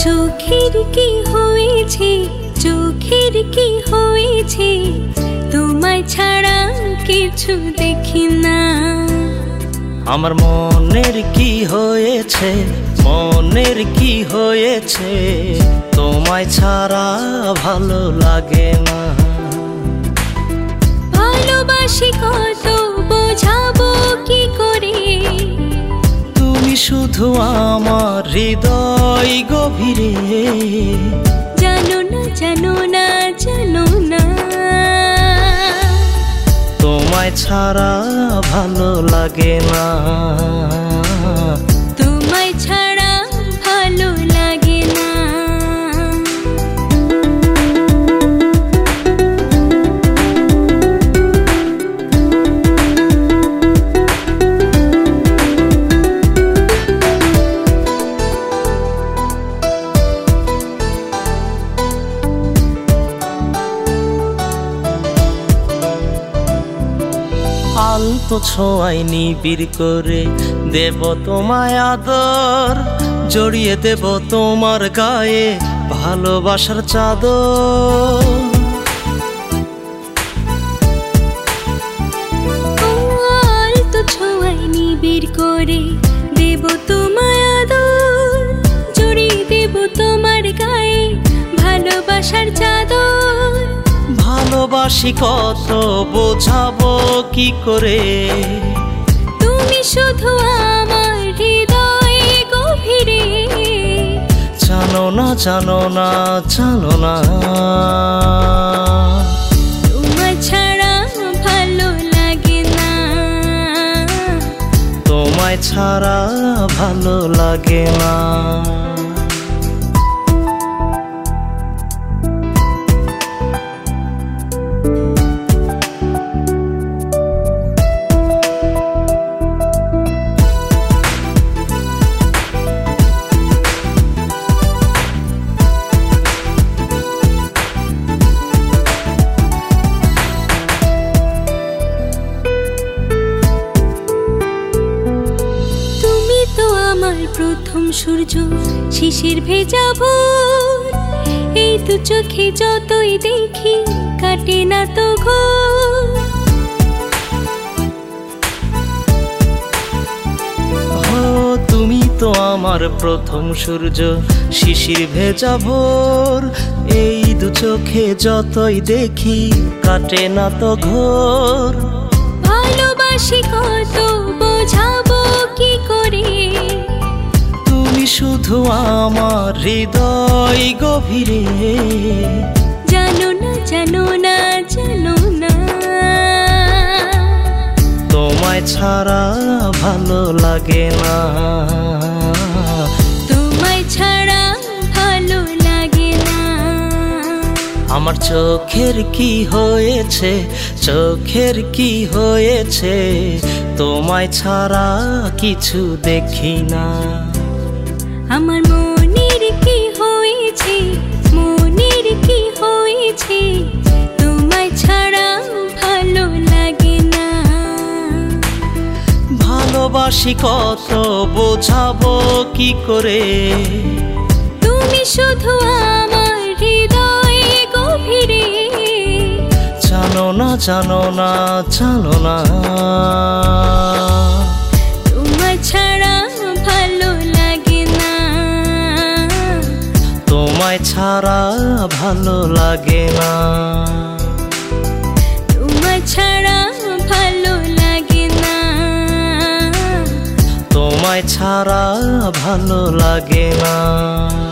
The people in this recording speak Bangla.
চোখের কি হয়েছে, চোখের কি হয়েছে, তোমায় ছাড়া কিছু দেখি না। আমার মনের কি হয়েছে, মনের কি হয়েছে, তোমায় ছাড়া ভালো লাগে না। ভালোবাসি কত বোঝাবো কি করে, তুমি শুধু আমার হৃদয় গভীরে। জানো না জানো না জানো না, তোমায় ছাড়া ভালো লাগে না। তোমায় ছাড়া ভালো লাগে না। আলতো ছোঁয়ায় নিবিড় করে দেব তোমায় আদর, জড়িয়ে দেব তোমার গায়ে ভালোবাসার চাদর। আলতো ছোঁয়ায় নিবিড় করে দেব তোমায় আদর, জড়িয়ে দেব তোমার গায়ে ভালোবাসার চাদর। ভালোবাসি কত বোঝাবো কি করে, তুমি শুধু আমার হৃদয়ে গভীরে। জানো না জানো না জানো না, তোমায় ছাড়া ভালো লাগে না। তোমায় ছাড়া ভালো লাগে না। প্রথম সূর্য শিশির ভেজা ভোর, এই দু চোখে যতই দেখি কাটে না তো ঘোর। তুমি তো আমার প্রথম সূর্য শিশির ভেজা ভোর, এই দু চোখে যতই দেখি কাটে না তো ঘোর। ভালোবাসি কত বোঝাবো কি করে, তুমি শুধু আমার হৃদয় গভীরে। জানো না জানো না জানো না, তোমায় ছাড়া ভালো লাগে না। তোমায় ছাড়া ভালো লাগে না। আমার চোখের কি হয়েছে, চোখের কি হয়েছে, তোমায় ছাড়া কিছু দেখি না। আমার মনের কি হয়েছে, মনের কি হয়েছে, তোমায় ছাড়া ভালো লাগে না। ভালোবাসি কত বোঝাবো কি করে, তুমি শুধু আমার হৃদয়ে গভীরে। জানো না জানো না জানো না, তোমায় ছাড়া ভালো লাগে না। তোমায় ছাড়া ভালো লাগে না। তোমায় ছাড়া ভালো লাগে না। তোমায় ছাড়া ভালো লাগে না।